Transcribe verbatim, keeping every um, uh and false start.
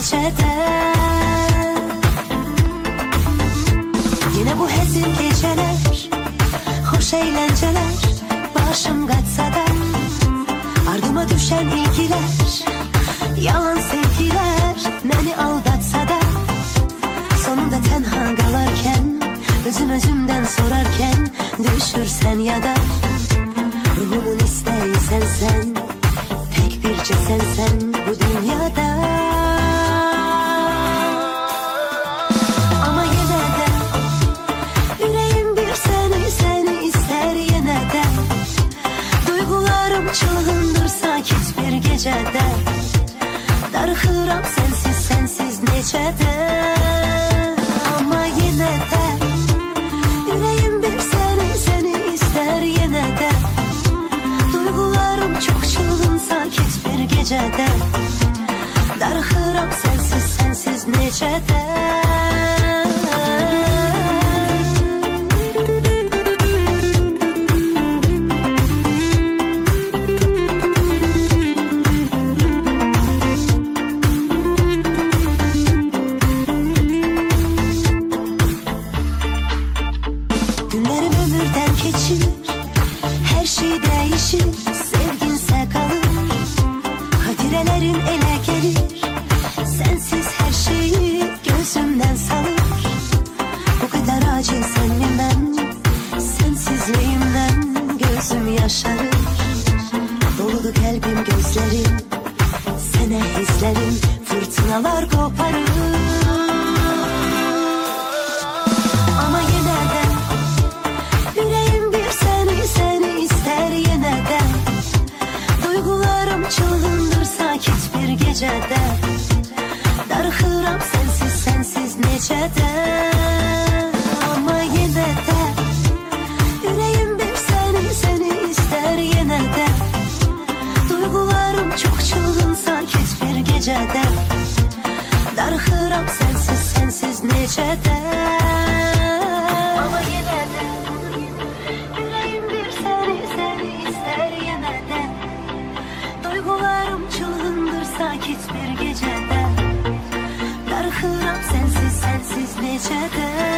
necədə. Yine bu həzin gecələr, xoş əyləncələr, başım qaçsa da ardıma düşən ilgilər, yalan sevgilər məni aldatsa da, sonunda tənha qalarkən, özüm özümdən sorarkən düşürsən yada. Ruhumun istəyi sənsən, tek bircə sənsən bu dünyada. Ama yenə də ürəyim bir səni, səni istər yenə də. Duygularım çılğındır sakit bir gecədə. Darıxıram sənsiz, sənsiz necədə. Ama yenə də ürəyim bir səni, səni istər yenə də. Duygularım çok çılgın sakit bir gecədə. Darıxıram sənsiz, sənsiz necədə. Günlerim ömürden keçir, her şey değişir, sevginsə qalır, xatirələrin elə gəlir, sensiz her şeyi gözümden salır. Bu kadar acil səniməm, sensizliyimdən gözüm yaşarır. Doludu qəlbim, gözlərim, sənə hizlərim, fırtınalar qoparır. Ama yenə də ürəyim bir səni, səni istər yenə də. Duygularım çılğındır sakit bir gecədə. Darıxıram sənsiz, sənsiz necədə. Ama yenə də ürəyim bir səni, səni istər yenə də. Duygularım çok çılgın sakit bir gecədə. Darıxıram sənsiz, sənsiz necədə. Ama yenə də ürəyim bir səni, səni istər yenə də. Duygularım çılgındır sakit bir gecədə. Darıxıram sənsiz, sənsiz necədə.